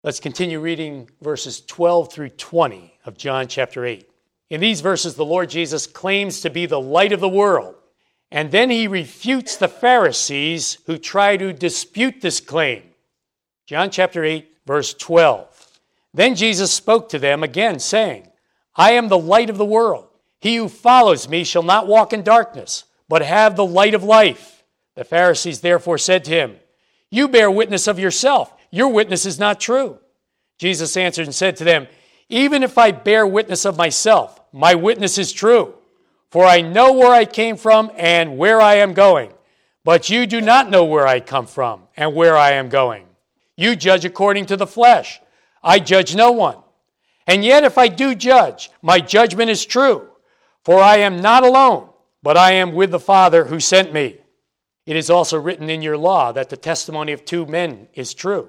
Let's continue reading verses 12 through 20 of John chapter 8. In these verses, the Lord Jesus claims to be the light of the world, and then he refutes the Pharisees who try to dispute this claim. John chapter 8, verse 12. Then Jesus spoke to them again, saying, I am the light of the world. He who follows me shall not walk in darkness, but have the light of life. The Pharisees therefore said to him, You bear witness of yourself. Your witness is not true. Jesus answered and said to them, Even if I bear witness of myself, my witness is true. For I know where I came from and where I am going. But you do not know where I come from and where I am going. You judge according to the flesh. I judge no one. And yet if I do judge, my judgment is true. For I am not alone, but I am with the Father who sent me. It is also written in your law that the testimony of two men is true.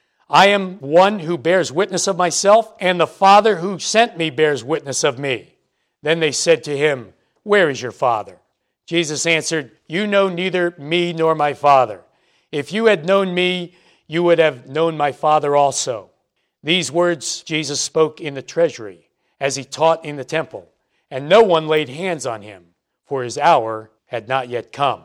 I am one who bears witness of myself, and the Father who sent me bears witness of me. Then they said to him, Where is your Father? Jesus answered, You know neither me nor my Father. If you had known me, you would have known my Father also. These words Jesus spoke in the treasury, as he taught in the temple, and no one laid hands on him, for his hour had not yet come.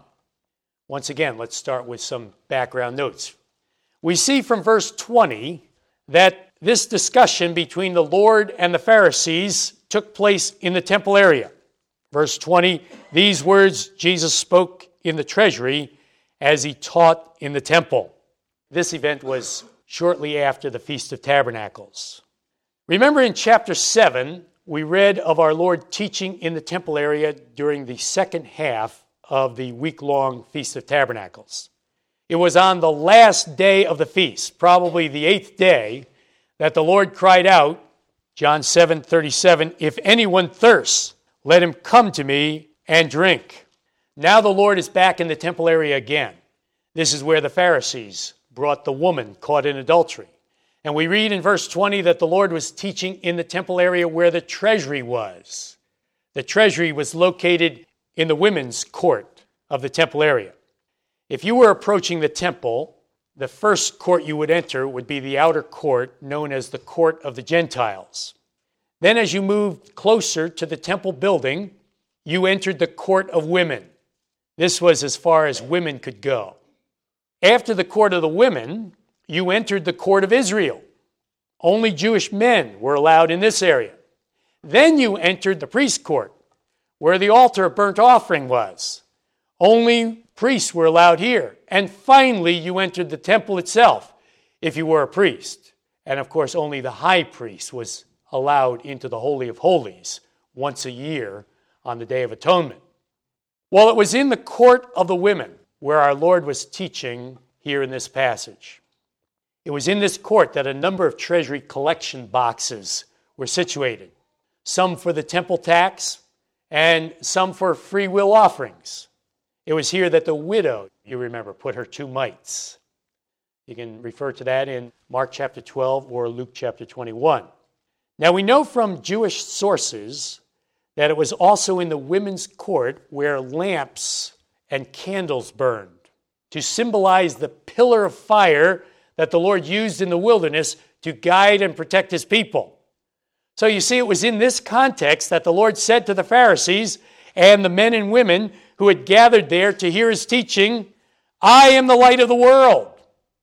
Once again, let's start with some background notes. We see from verse 20 that this discussion between the Lord and the Pharisees took place in the temple area. Verse 20, these words Jesus spoke in the treasury as he taught in the temple. This event was shortly after the Feast of Tabernacles. Remember in chapter 7, we read of our Lord teaching in the temple area during the second half of the week-long Feast of Tabernacles. It was on the last day of the feast, probably the 8th day, that the Lord cried out, John 7:37, If anyone thirsts, let him come to me and drink. Now the Lord is back in the temple area again. This is where the Pharisees brought the woman caught in adultery. And we read in verse 20 that the Lord was teaching in the temple area where the treasury was. The treasury was located in the women's court of the temple area. If you were approaching the temple, the first court you would enter would be the outer court, known as the court of the Gentiles. Then as you moved closer to the temple building, you entered the court of women. This was as far as women could go. After the court of the women, you entered the court of Israel. Only Jewish men were allowed in this area. Then you entered the priest court, where the altar of burnt offering was. Only priests were allowed here. And finally, you entered the temple itself, if you were a priest. And of course, only the high priest was allowed into the Holy of Holies once a year on the Day of Atonement. Well, it was in the court of the women where our Lord was teaching here in this passage. It was in this court that a number of treasury collection boxes were situated, some for the temple tax and some for free will offerings. It was here that the widow, you remember, put her 2 mites. You can refer to that in Mark chapter 12 or Luke chapter 21. Now we know from Jewish sources that it was also in the women's court where lamps and candles burned to symbolize the pillar of fire that the Lord used in the wilderness to guide and protect his people. So you see, it was in this context that the Lord said to the Pharisees and the men and women who had gathered there to hear his teaching, I am the light of the world.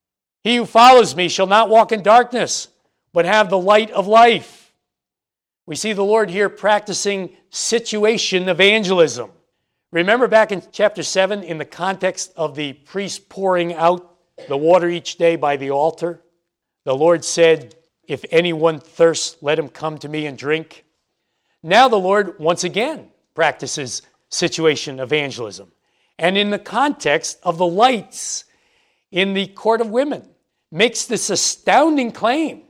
He who follows me shall not walk in darkness, but have the light of life. We see the Lord here practicing situation evangelism. Remember back in chapter 7, in the context of the priest pouring out the water each day by the altar, the Lord said, If anyone thirsts, let him come to me and drink. Now the Lord once again practices situation evangelism. And in the context of the lights in the court of women, makes this astounding claim.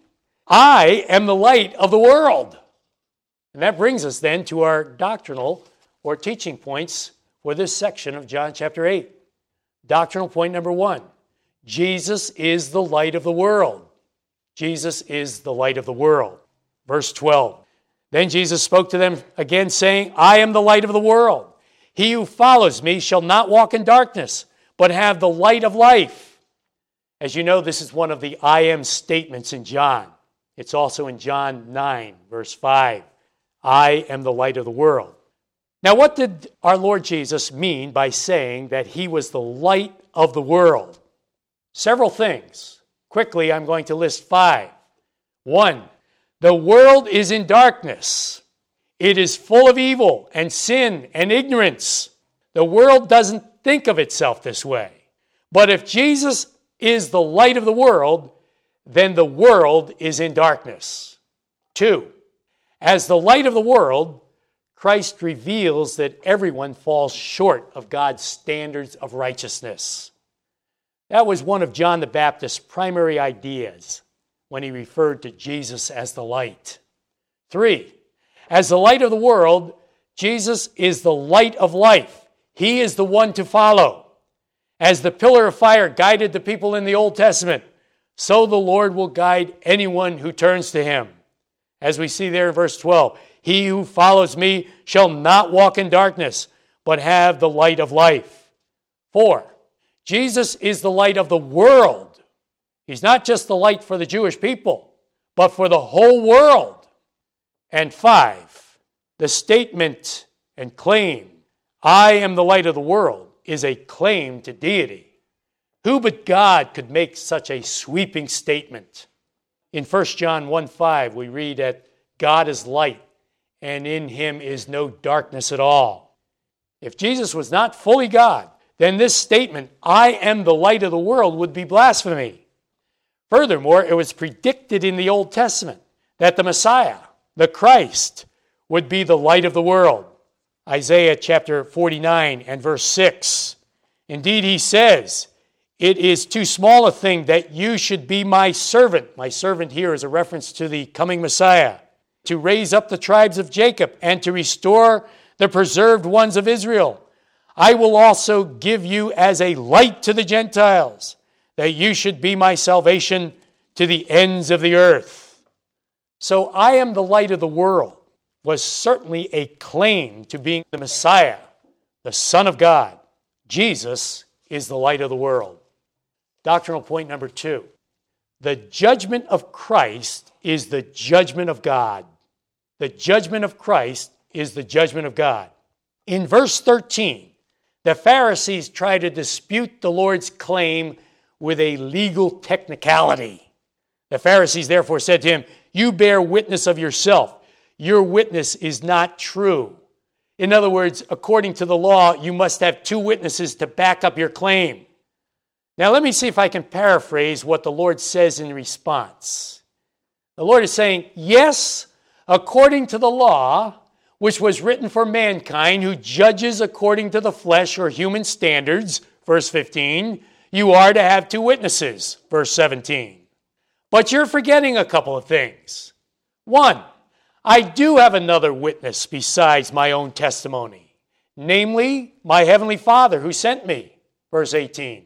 I am the light of the world. And that brings us then to our doctrinal or teaching points for this section of John chapter 8. Doctrinal point number 1. Jesus is the light of the world. Jesus is the light of the world. Verse 12. Then Jesus spoke to them again, saying, I am the light of the world. He who follows me shall not walk in darkness, but have the light of life. As you know, this is one of the I am statements in John. It's also in John 9, verse 5. I am the light of the world. Now, what did our Lord Jesus mean by saying that he was the light of the world? Several things. Quickly, I'm going to list 5. 1, the world is in darkness. It is full of evil and sin and ignorance. The world doesn't think of itself this way. But if Jesus is the light of the world, then the world is in darkness. 2, as the light of the world, Christ reveals that everyone falls short of God's standards of righteousness. That was one of John the Baptist's primary ideas when he referred to Jesus as the light. 3, as the light of the world, Jesus is the light of life. He is the one to follow. As the pillar of fire guided the people in the Old Testament, so the Lord will guide anyone who turns to him. As we see there in verse 12, he who follows me shall not walk in darkness, but have the light of life. 4, Jesus is the light of the world. He's not just the light for the Jewish people, but for the whole world. And 5, the statement and claim, I am the light of the world, is a claim to deity. Who but God could make such a sweeping statement? In 1 John 1:5, we read that God is light, and in him is no darkness at all. If Jesus was not fully God, then this statement, I am the light of the world, would be blasphemy. Furthermore, it was predicted in the Old Testament that the Messiah, the Christ, would be the light of the world. Isaiah chapter 49 and verse 6. Indeed, he says, it is too small a thing that you should be my servant. My servant here is a reference to the coming Messiah. To raise up the tribes of Jacob and to restore the preserved ones of Israel. I will also give you as a light to the Gentiles, that you should be my salvation to the ends of the earth. So I am the light of the world was certainly a claim to being the Messiah, the Son of God. Jesus is the light of the world. Doctrinal point number 2. The judgment of Christ is the judgment of God. The judgment of Christ is the judgment of God. In verse 13, the Pharisees try to dispute the Lord's claim with a legal technicality. The Pharisees therefore said to him, you bear witness of yourself. Your witness is not true. In other words, according to the law, you must have 2 witnesses to back up your claim. Now let me see if I can paraphrase what the Lord says in response. The Lord is saying, yes, according to the law, which was written for mankind who judges according to the flesh or human standards, verse 15, you are to have 2 witnesses, verse 17. But you're forgetting a couple of things. 1, I do have another witness besides my own testimony, namely my heavenly Father who sent me, verse 18.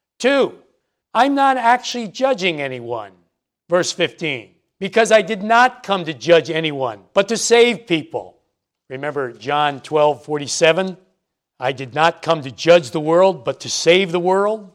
2, I'm not actually judging anyone, verse 15, because I did not come to judge anyone, but to save people. Remember John 12:47? I did not come to judge the world, but to save the world.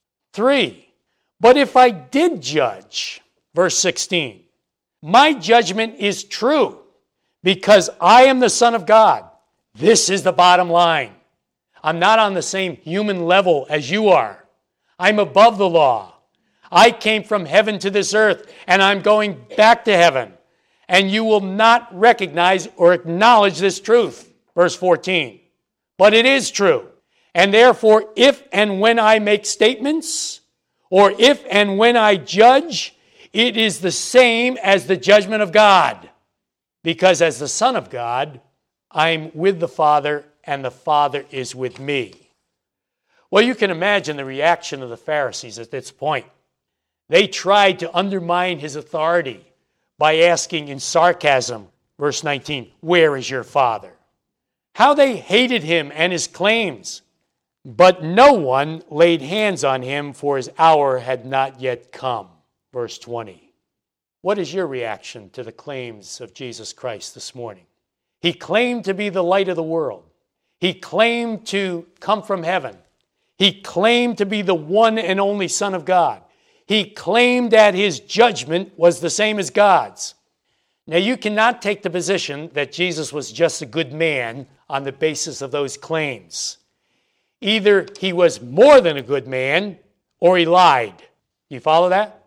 3, but if I did judge, verse 16, my judgment is true because I am the Son of God. This is the bottom line. I'm not on the same human level as you are. I'm above the law. I came from heaven to this earth, and I'm going back to heaven. And you will not recognize or acknowledge this truth. Verse 14. But it is true. And therefore, if and when I make statements, or if and when I judge, it is the same as the judgment of God. Because as the Son of God, I'm with the Father, and the Father is with me. Well, you can imagine the reaction of the Pharisees at this point. They tried to undermine his authority by asking in sarcasm, verse 19, where is your Father? How they hated him and his claims. But no one laid hands on him, for his hour had not yet come. Verse 20. What is your reaction to the claims of Jesus Christ this morning? He claimed to be the light of the world. He claimed to come from heaven. He claimed to be the one and only Son of God. He claimed that his judgment was the same as God's. Now, you cannot take the position that Jesus was just a good man on the basis of those claims. Either he was more than a good man or he lied. You follow that?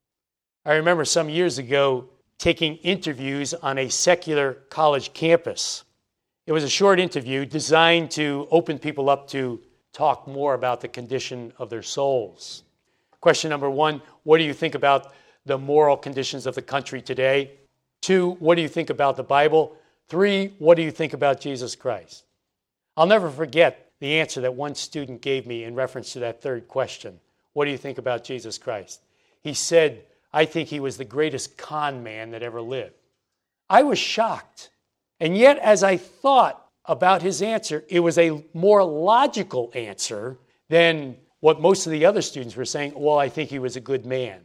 I remember some years ago taking interviews on a secular college campus. It was a short interview designed to open people up to talk more about the condition of their souls. Question number 1, what do you think about the moral conditions of the country today? 2, what do you think about the Bible? 3, what do you think about Jesus Christ? I'll never forget the answer that one student gave me in reference to that third question. What do you think about Jesus Christ? He said, I think he was the greatest con man that ever lived. I was shocked. And yet, as I thought about his answer, it was a more logical answer than what most of the other students were saying, well, I think he was a good man.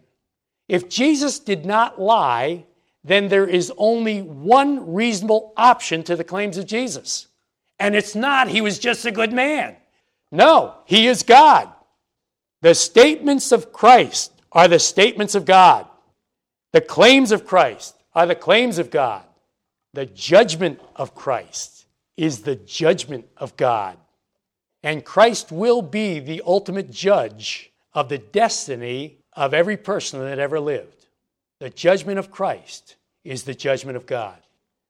If Jesus did not lie, then there is only one reasonable option to the claims of Jesus. And it's not he was just a good man. No, he is God. The statements of Christ are the statements of God. The claims of Christ are the claims of God. The judgment of Christ is the judgment of God. And Christ will be the ultimate judge of the destiny of every person that ever lived. The judgment of Christ is the judgment of God.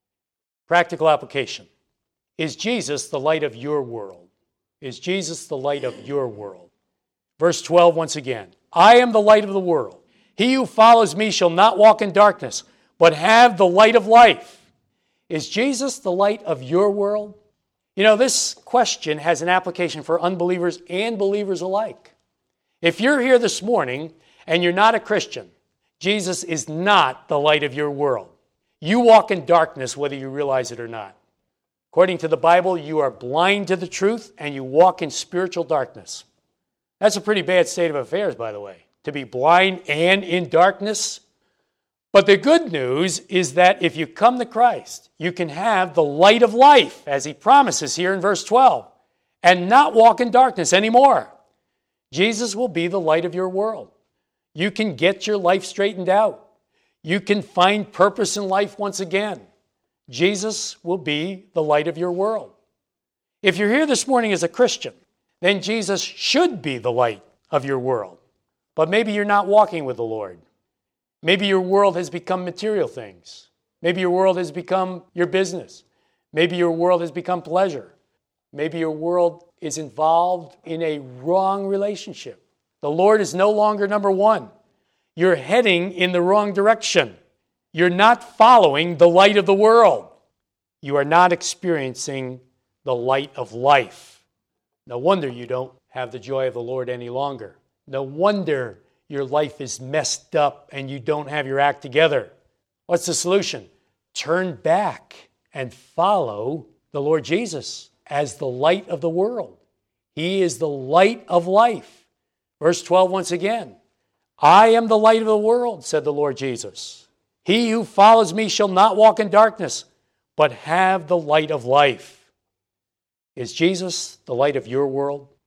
Practical application. Is Jesus the light of your world? Is Jesus the light of your world? Verse 12 once again. I am the light of the world. He who follows me shall not walk in darkness, but have the light of life. Is Jesus the light of your world? You know, this question has an application for unbelievers and believers alike. If you're here this morning and you're not a Christian, Jesus is not the light of your world. You walk in darkness whether you realize it or not. According to the Bible, you are blind to the truth and you walk in spiritual darkness. That's a pretty bad state of affairs, by the way, to be blind and in darkness. But the good news is that if you come to Christ, you can have the light of life, as he promises here in verse 12, and not walk in darkness anymore. Jesus will be the light of your world. You can get your life straightened out. You can find purpose in life once again. Jesus will be the light of your world. If you're here this morning as a Christian, then Jesus should be the light of your world. But maybe you're not walking with the Lord. Maybe your world has become material things. Maybe your world has become your business. Maybe your world has become pleasure. Maybe your world is involved in a wrong relationship. The Lord is no longer number one. You're heading in the wrong direction. You're not following the light of the world. You are not experiencing the light of life. No wonder you don't have the joy of the Lord any longer. No wonder your life is messed up and you don't have your act together. What's the solution? Turn back and follow the Lord Jesus as the light of the world. He is the light of life. Verse 12 once again. I am the light of the world, said the Lord Jesus. He who follows me shall not walk in darkness, but have the light of life. Is Jesus the light of your world?